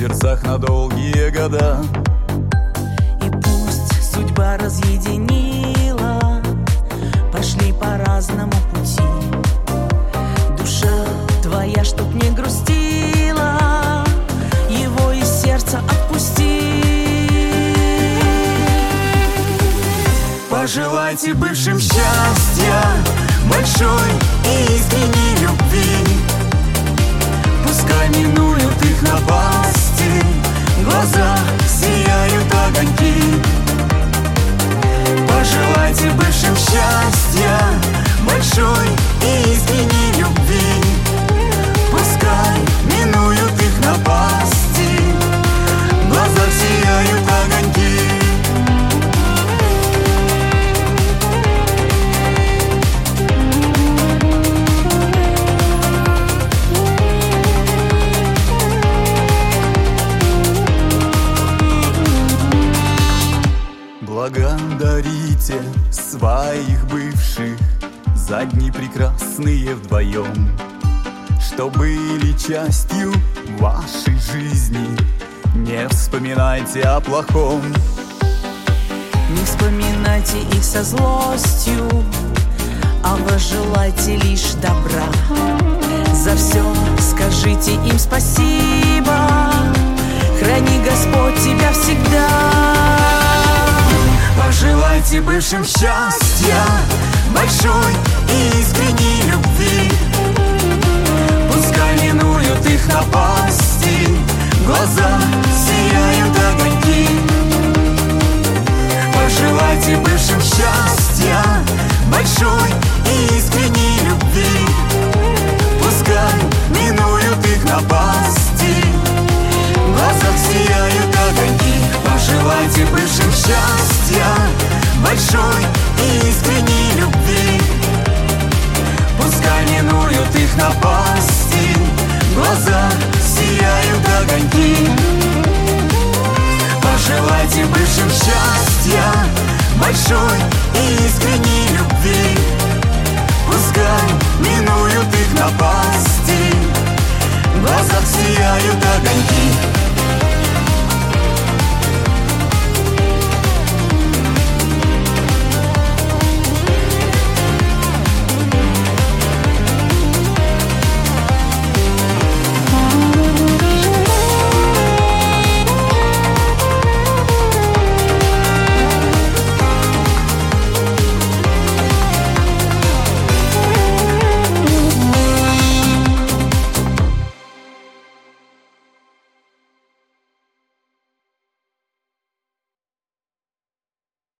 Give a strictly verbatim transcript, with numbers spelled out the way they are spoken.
сердцах на долгие года. И пусть судьба разъединила, пошли по разному пути. Душа твоя, чтоб не грустила, его из сердца отпусти. Пожелайте бывшим счастья, большой и искренней любви. Пускай минуют их напасти, в глазах сияют огоньки. Пожелайте бывшим счастья, большой и искренней любви. Пускай минуют их напасти, в глазах сияют огоньки. Благодарите своих бывших за дни прекрасные вдвоем, что были частью вашей жизни. Не вспоминайте о плохом. Не вспоминайте их со злостью, а возжелайте лишь добра. За все скажите им спасибо, храни Господь тебя всегда. Пожелайте бывшим счастья, большой и искренней любви. Пускай минуют их напасти, в глазах сияют огоньки. Пожелайте бывшим счастья, большой и искренней любви. Пускай минуют их напасти, в глазах сияют огоньки. Пожелайте бывшим счастья, большой и искренней любви. Пускай минуют их напасти, в глазах сияют огоньки. Пожелайте бывшим счастья, большой и искренней любви. Пускай минуют их напасти, в глазах сияют огоньки.